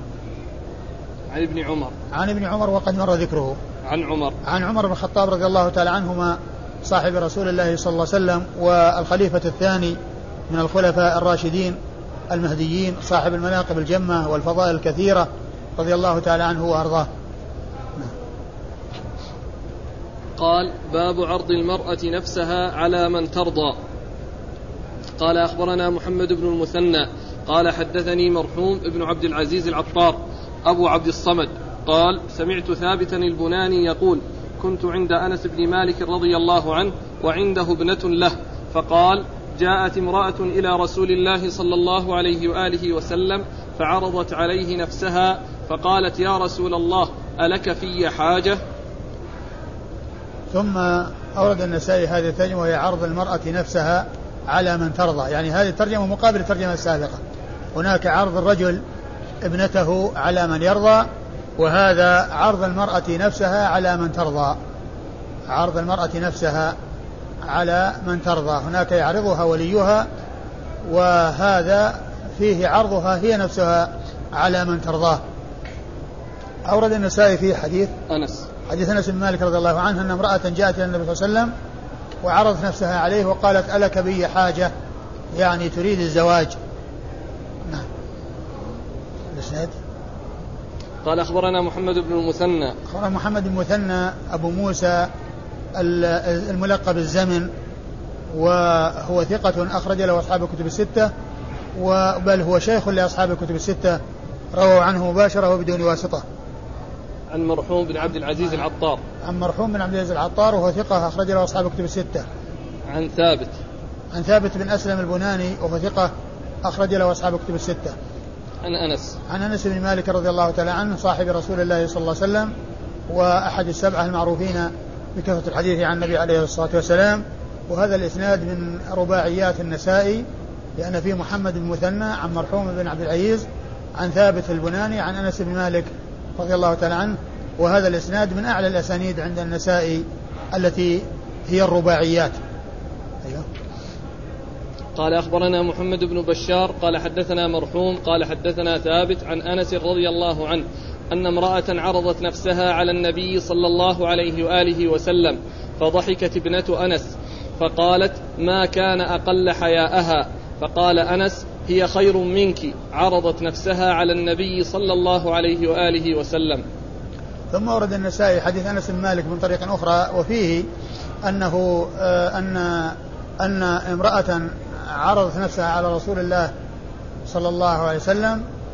[SPEAKER 1] عن ابن عمر
[SPEAKER 2] عن ابن عمر وقد مر ذكره.
[SPEAKER 1] عن عمر
[SPEAKER 2] عن عمر بن الخطاب رضي الله تعالى عنهما صاحب رسول الله صلى الله عليه وسلم والخليفة الثاني من الخلفاء الراشدين المهديين، صاحب المناقب الجمة والفضائل الكثيرة رضي الله تعالى عنه وأرضاه.
[SPEAKER 1] قال باب عرض المرأة نفسها على من ترضى. قال أخبرنا محمد بن المثنى قال حدثني مرحوم ابن عبد العزيز العطار أبو عبد الصمد قال سمعت ثابتا البناني يقول كنت عند أنس بن مالك رضي الله عنه وعنده ابنة له، فقال جاءت امرأة إلى رسول الله صلى الله عليه وآله وسلم فعرضت عليه نفسها فقالت يا رسول الله ألك في حاجة؟
[SPEAKER 2] ثم أورد النسائي هذه الترجمة وهي عرض المرأة نفسها على من ترضى، يعني هذه الترجمة مقابل الترجمة السابقة. هناك عرض الرجل ابنته على من يرضى، وهذا عرض المرأة نفسها على من ترضى. عرض المرأة نفسها على من ترضى، هناك يعرضها وليها، وهذا فيه عرضها هي نفسها على من ترضاه. أورد النسائي في حديث
[SPEAKER 1] أنس
[SPEAKER 2] حديث أنس بن مالك رضي الله عنه أن امرأة جاءت إلى النبي صلى الله عليه وسلم وعرضت نفسها عليه وقالت ألك بي حاجة، يعني تريد الزواج. نعم. الإسناد
[SPEAKER 1] قال أخبرنا محمد بن المثنى
[SPEAKER 2] أخبرنا محمد بن المثنى أبو موسى الملقب الزمن، وهو ثقة أخرج له أصحاب الكتب الستة، بل هو شيخ لأصحاب الكتب الستة، رووا عنه مباشرة وبدون واسطة.
[SPEAKER 1] عن مرحوم بن عبد العزيز العطار
[SPEAKER 2] عن مرحوم بن عبد العزيز العطار وهو ثقة أخرج له أصحاب الكتب الستة.
[SPEAKER 1] عن ثابت
[SPEAKER 2] عن ثابت بن أسلم البناني وهو ثقة أخرج له أصحاب الكتب الستة.
[SPEAKER 1] عن أنس
[SPEAKER 2] عن أنس بن مالك رضي الله تعالى عنه صاحب رسول الله صلى الله عليه وسلم وأحد السبعة المعروفين بكثرة الحديث عن النبي عليه الصلاة والسلام. وهذا الإسناد من رباعيات النسائي، لأن فيه محمد بن مثنى عن مرحوم بن عبد العزيز عن ثابت البناني عن أنس بن مالك رضي الله تعالى عنه، وهذا الإسناد من أعلى الأسانيد عند النسائي التي هي الرباعيات. أيوه.
[SPEAKER 1] قال أخبرنا محمد بن بشار قال حدثنا مرحوم قال حدثنا ثابت عن أنس رضي الله عنه أن امرأة عرضت نفسها على النبي صلى الله عليه وآله وسلم فضحكت ابنة أنس فقالت ما كان أقل حياءها، فقال أنس هي خير منك، عرضت نفسها على النبي صلى الله عليه وآله وسلم.
[SPEAKER 2] ثم ورد النسائي حديث أنس بن مالك من طريق أخرى وفيه أنه آه أن أن امرأة عرضت نفسها على رسول الله صلى الله عليه وسلم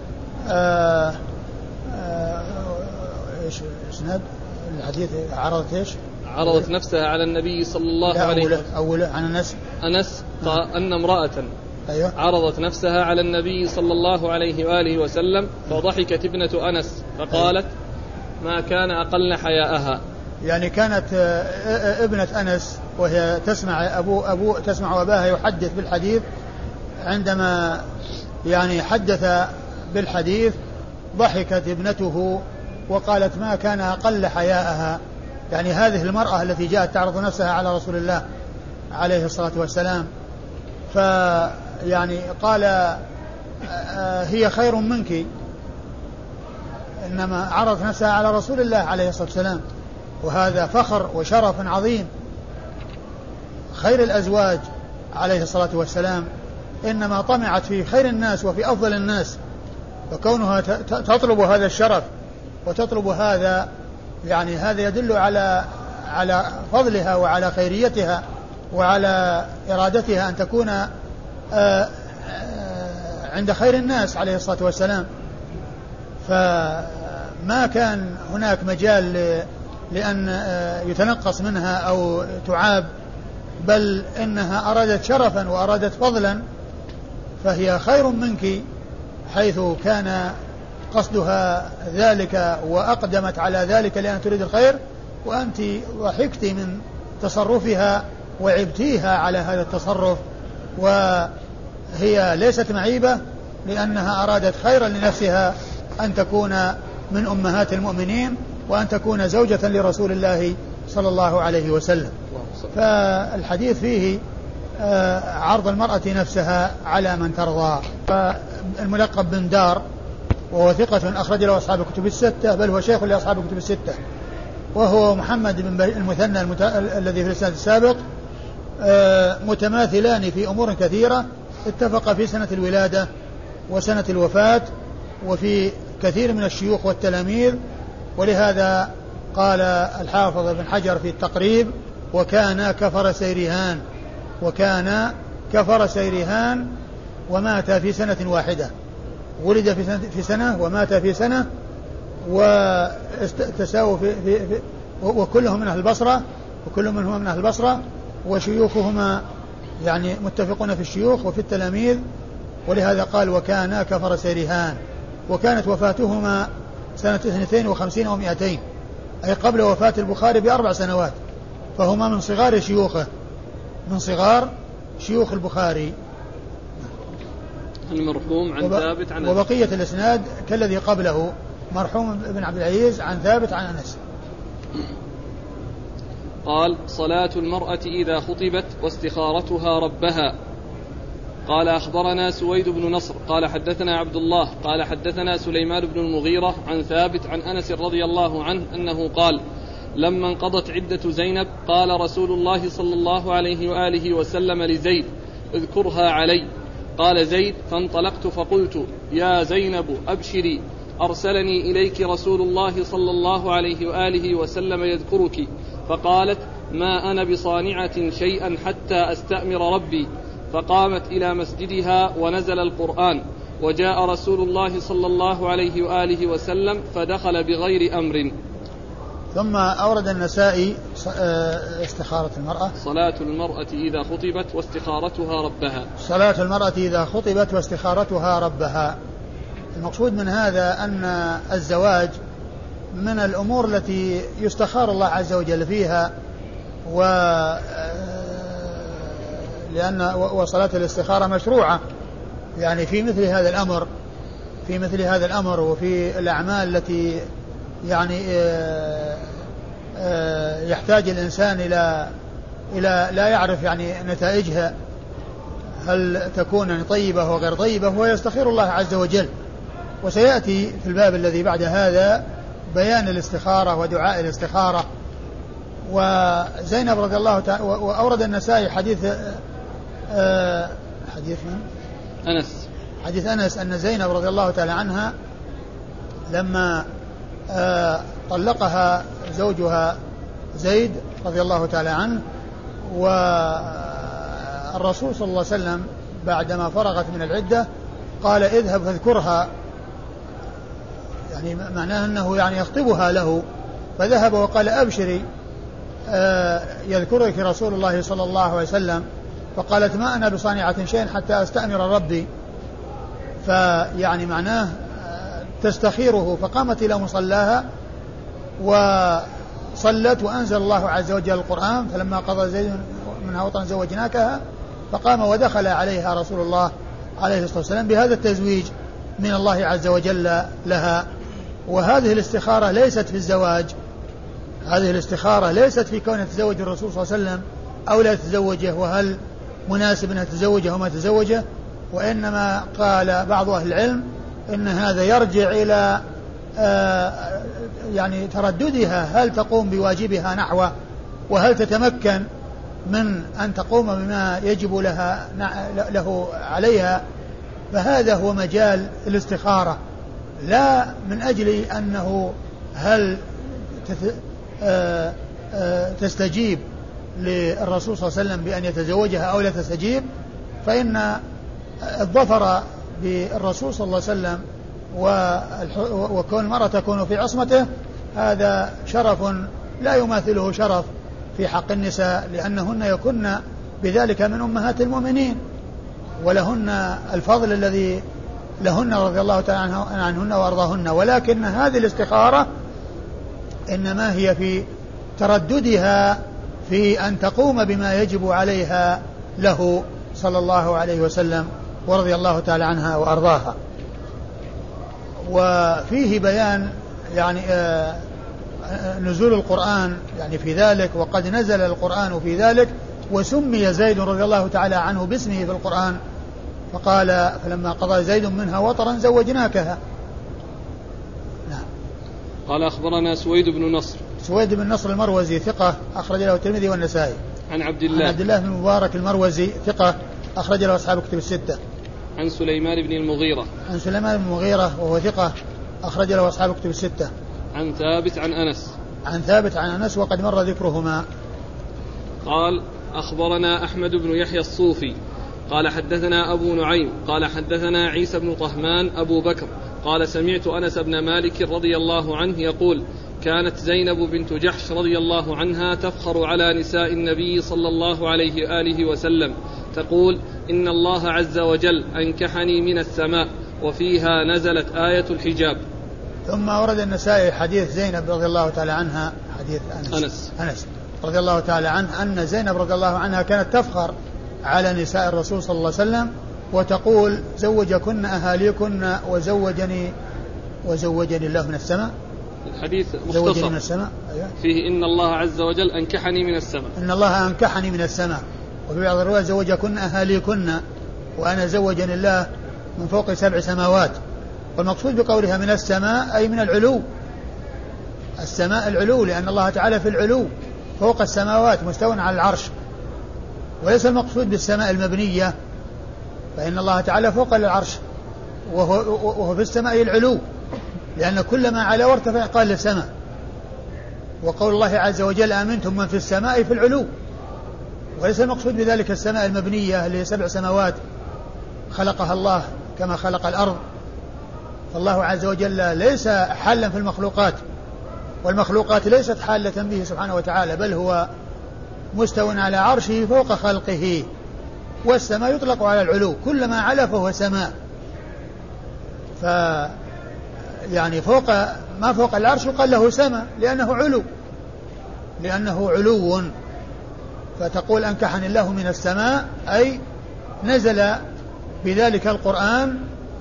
[SPEAKER 2] آه آه ايش اسناد الحديث؟ عرضت ايش؟
[SPEAKER 1] عرضت نفسها على النبي صلى الله عليه وسلم.
[SPEAKER 2] أوله عن أنس
[SPEAKER 1] أنس قال أن امرأة
[SPEAKER 2] أيوه.
[SPEAKER 1] عرضت نفسها على النبي صلى الله عليه وآله وسلم فضحكت ابنة أنس فقالت ما كان أقل حياءها.
[SPEAKER 2] يعني كانت ابنة أنس وهي تسمع أبو أبو تسمع أباها يحدث بالحديث، عندما يعني حدث بالحديث ضحكت ابنته وقالت ما كان أقل حياءها، يعني هذه المرأة التي جاءت تعرض نفسها على رسول الله عليه الصلاة والسلام، فيعني قال هي خير منك، إنما عرضت نفسها على رسول الله عليه الصلاة والسلام، وهذا فخر وشرف عظيم. خير الأزواج عليه الصلاة والسلام إنما طمعت في خير الناس وفي أفضل الناس، فكونها تطلب هذا الشرف وتطلب هذا، يعني هذا يدل على على فضلها وعلى خيريتها وعلى إرادتها أن تكون عند خير الناس عليه الصلاة والسلام. فما كان هناك مجال لأن يتنقص منها أو تعاب، بل إنها أرادت شرفا وأرادت فضلا، فهي خير منك حيث كان قصدها ذلك وأقدمت على ذلك لأن تريد الخير، وأنت ضحكت من تصرفها وعبتيها على هذا التصرف، وهي ليست معيبة لأنها أرادت خيرا لنفسها أن تكون من أمهات المؤمنين وأن تكون زوجة لرسول الله صلى الله عليه وسلم. فالحديث فيه عرض المرأة نفسها على من ترضى. فالملقب بن دار وهو ثقة أخرج له أصحاب الكتب الستة، بل هو شيخ لأصحاب الكتب الستة، وهو محمد بن المثنى المت... الذي في الإسناد السابق، متماثلان في أمور كثيرة، اتفق في سنة الولادة وسنة الوفاة وفي كثير من الشيوخ والتلاميذ، ولهذا قال الحافظ ابن حجر في التقريب وكان كفر سيرهان، وكان كفر سيرهان ومات في سنة واحدة، ولد في سنة, في سنة ومات في سنة، وتساووا في, في, في وكلهم من أهل البصرة، وكل منهم من أهل البصرة، وشيوخهما يعني متفقون في الشيوخ وفي التلاميذ، ولهذا قال وكان كفر سيرهان. وكانت وفاتهما سنة اثنتين وخمسين ومئتين، أي قبل وفاة البخاري بأربع سنوات، فهما من صغار شيوخه، من صغار شيوخ البخاري.
[SPEAKER 1] المرحوم عن
[SPEAKER 2] وب...
[SPEAKER 1] ثابت عن
[SPEAKER 2] وبقية الإسناد كالذي قبله، مرحوم بن عبد العزيز عن ثابت عن أنس.
[SPEAKER 1] قال صلاة المرأة إذا خطبت واستخارتها ربها. قال أخبرنا سويد بن نصر قال حدثنا عبد الله قال حدثنا سليمان بن المغيرة عن ثابت عن أنس رضي الله عنه أنه قال لما انقضت عدة زينب قال رسول الله صلى الله عليه وآله وسلم لزيد اذكرها علي. قال زيد فانطلقت فقلت يا زينب أبشري أرسلني إليك رسول الله صلى الله عليه وآله وسلم يذكرك. فقالت ما أنا بصانعة شيئا حتى أستأمر ربي. فقامت إلى مسجدها ونزل القرآن، وجاء رسول الله صلى الله عليه وآله وسلم فدخل بغير أمر.
[SPEAKER 2] ثم أورد النسائي استخارة المرأة،
[SPEAKER 1] صلاة المرأة إذا خطبت واستخارتها ربها.
[SPEAKER 2] صلاة المرأة إذا خطبت واستخارتها ربها. المقصود من هذا أن الزواج من الأمور التي يستخار الله عز وجل فيها، و لأن وصلاة الاستخارة مشروعة يعني في مثل هذا الأمر، في مثل هذا الأمر وفي الأعمال التي يعني يحتاج الإنسان إلى إلى لا يعرف يعني نتائجها هل تكون طيبة وغير طيبة، هو يستخير الله عز وجل. وسيأتي في الباب الذي بعد هذا بيان الاستخارة ودعاء الاستخارة. وزينب رضي الله تعالى، وأورد النسائي حديث آه حديث من؟
[SPEAKER 1] أنس
[SPEAKER 2] حديث أنس أن زينب رضي الله تعالى عنها لما آه طلقها زوجها زيد رضي الله تعالى عنه، والرسول صلى الله عليه وسلم بعدما فرغت من العدة قال اذهب فاذكرها يعني معناه أنه يعني يخطبها له، فذهب وقال أبشري آه يذكرك رسول الله صلى الله عليه وسلم. فقالت ما أنا بصانعة شيء حتى أستأمر ربي. فيعني معناه آه تستخيره. فقامت إلى مصلاها وصلت وأنزل الله عز وجل القرآن. فلما قضى زيد منها وطرا زوجناكها، فقام ودخل عليها رسول الله عليه الصلاة والسلام بهذا التزويج من الله عز وجل لها. وهذه الاستخارة ليست في الزواج، هذه الاستخارة ليست في كون تزوج الرسول صلى الله عليه وسلم أو لا تزوجه، وهل مناسب أن تزوجه وما تزوجه، وإنما قال بعض أهل العلم إن هذا يرجع إلى آه يعني ترددها، هل تقوم بواجبها نحوه، وهل تتمكن من أن تقوم بما يجب لها له عليها. فهذا هو مجال الاستخارة، لا من أجل أنه هل تستجيب للرسول صلى الله عليه وسلم بأن يتزوجها أو لا تستجيب. فإن الظفر بالرسول صلى الله عليه وسلم وكون المرأة تكون في عصمته هذا شرف لا يماثله شرف في حق النساء، لأنهن يكن بذلك من أمهات المؤمنين ولهن الفضل الذي لهن رضي الله تعالى عنهن وأرضاهن. ولكن هذه الاستخارة إنما هي في ترددها في أن تقوم بما يجب عليها له صلى الله عليه وسلم ورضي الله تعالى عنها وأرضاها. وفيه بيان يعني نزول القرآن يعني في ذلك، وقد نزل القرآن في ذلك، وسمي زيد رضي الله تعالى عنه باسمه في القرآن. فقال فلما قضى زيد منها وطرا زوجناكها.
[SPEAKER 1] نعم. قال أخبرنا سويد بن نصر.
[SPEAKER 2] سويد بن نصر المروزي ثقة أخرج له الترمذي والنسائي.
[SPEAKER 1] عن عبد الله.
[SPEAKER 2] عن عبد الله بن مبارك المروزي ثقة أخرج له أصحاب كتب الستة.
[SPEAKER 1] عن سليمان بن المغيرة.
[SPEAKER 2] عن سليمان بن المغيرة وهو ثقة أخرج له أصحاب كتب الستة.
[SPEAKER 1] عن ثابت عن أنس.
[SPEAKER 2] عن ثابت عن أنس وقد مر ذكرهما.
[SPEAKER 1] قال أخبرنا أحمد بن يحيى الصوفي قال حدثنا أبو نعيم قال حدثنا عيسى بن طهمان أبو بكر قال سمعت أنس بن مالك رضي الله عنه يقول كانت زينب بنت جحش رضي الله عنها تفخر على نساء النبي صلى الله عليه وآله وسلم تقول إن الله عز وجل أنكحني من السماء وفيها نزلت آية الحجاب.
[SPEAKER 2] ثم ورد النسائي حديث زينب رضي الله تعالى عنها حديث أنس,
[SPEAKER 1] أنس.
[SPEAKER 2] أنس رضي الله تعالى عنه أن زينب رضي الله عنها كانت تفخر على نساء الرسول صلى الله عليه وسلم وتقول زوجكن أهاليكن وزوجني وزوجني الله من السماء.
[SPEAKER 1] الحديث
[SPEAKER 2] مختصر من السماء.
[SPEAKER 1] فيه إن الله عز وجل أنكحني من السماء.
[SPEAKER 2] إن الله أنكحني من السماء. وفي بعض الروايات زوجكن أهاليكن وأنا زوجني الله من فوق سبع سماوات. والمقصود بقولها من السماء أي من العلو، السماء العلو، لأن الله تعالى في العلو فوق السماوات مستوى على العرش، وليس المقصود بالسماء المبنية، فإن الله تعالى فوق العرش وهو, وهو في السماء العلو، لأن كل ما على وارتفع قال للسماء. وقول الله عز وجل آمنتم من في السماء في العلو، وليس المقصود بذلك السماء المبنية اللي سبع سماوات خلقها الله كما خلق الأرض. فالله عز وجل ليس حالا في المخلوقات، والمخلوقات ليست حالة به سبحانه وتعالى، بل هو مستوى على عرشه فوق خلقه. والسماء يطلق على العلو، كلما علا فهو سماء. ف يعني فوق ما فوق العرش قال له سماء لأنه علو، لأنه علو. فتقول أنكحني الله من السماء أي نزل بذلك القرآن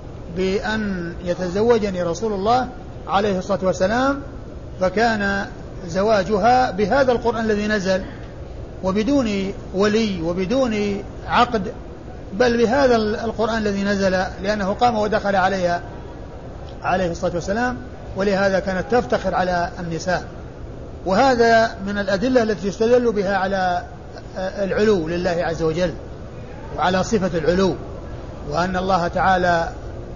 [SPEAKER 2] بأن يتزوجني رسول الله عليه الصلاة والسلام، فكان زواجها بهذا القرآن الذي نزل وبدون ولي وبدون عقد، بل بهذا القرآن الذي نزل، لأنه قام ودخل عليها عليه الصلاة والسلام، ولهذا كانت تفتخر على النساء. وهذا من الأدلة التي يستدل بها على العلو لله عز وجل وعلى صفة العلو، وأن الله تعالى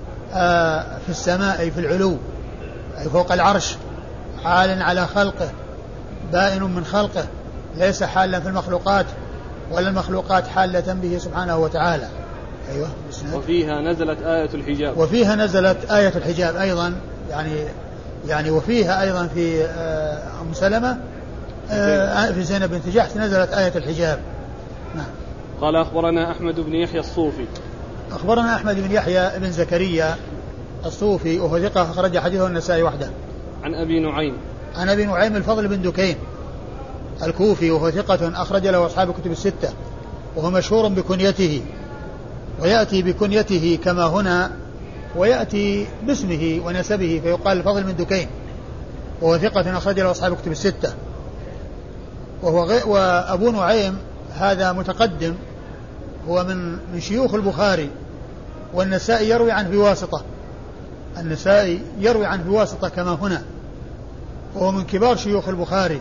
[SPEAKER 2] في السماء أي في العلو أي فوق العرش، حال على خلقه، بائن من خلقه، ليس حالا في المخلوقات ولا المخلوقات حالة به سبحانه وتعالى. أيوة.
[SPEAKER 1] وفيها نزلت آية الحجاب.
[SPEAKER 2] وفيها نزلت آية الحجاب أيضا، يعني يعني وفيها أيضا في أم سلمة في زينب بنت جحش نزلت آية الحجاب. نعم.
[SPEAKER 1] قال أخبرنا أحمد بن يحيى الصوفي.
[SPEAKER 2] أخبرنا أحمد بن يحيى بن زكريا الصوفي وهو ثقة أخرج حديثه النسائي وحده.
[SPEAKER 1] عن أبي نعيم.
[SPEAKER 2] عن أبي نعيم الفضل بن دكين الكوفي وهو ثقة أخرج له أصحاب الكتب الستة وهو مشهور بكنيته ويأتي بكنيته كما هنا ويأتي باسمه ونسبه فيقال الفضل بن دكين وهو ثقة أخرج له أصحاب الكتب الستة. وهو غي... وأبو نعيم هذا متقدم هو من من شيوخ البخاري والنسائي يروي عنه بواسطة. النسائي يروي عنه بواسطة كما هنا وهو من كبار شيوخ البخاري.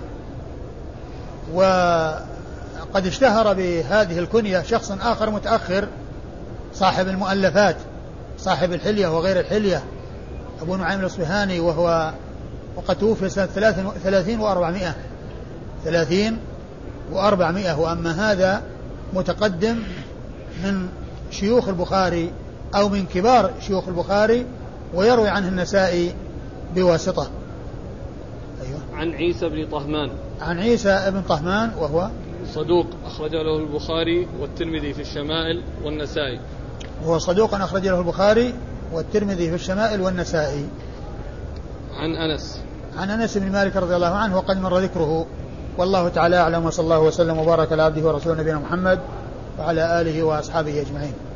[SPEAKER 2] وقد اشتهر بهذه الكنية شخص آخر متأخر صاحب المؤلفات صاحب الحلية وغير الحلية أبو نعيم الأصبهاني وهو وقد توفي سنة ثلاثين وأربعمائة ثلاثين وأربعمائة وأما هذا متقدم من شيوخ البخاري أو من كبار شيوخ البخاري ويروي عنه النسائي بواسطة. أيوة.
[SPEAKER 1] عن عيسى بن طهمان.
[SPEAKER 2] عن عيسى بن طهمان وهو
[SPEAKER 1] صدوق أخرج له البخاري والترمذي في الشمائل والنسائي.
[SPEAKER 2] وهو صدوق أخرج له البخاري والترمذي في الشمائل والنسائي.
[SPEAKER 1] عن أنس.
[SPEAKER 2] عن أنس بن مالك رضي الله عنه وقد مر ذكره والله تعالى أعلم وصلى الله وسلم وبارك على عبده ورسوله نبينا محمد وعلى آله وأصحابه أجمعين.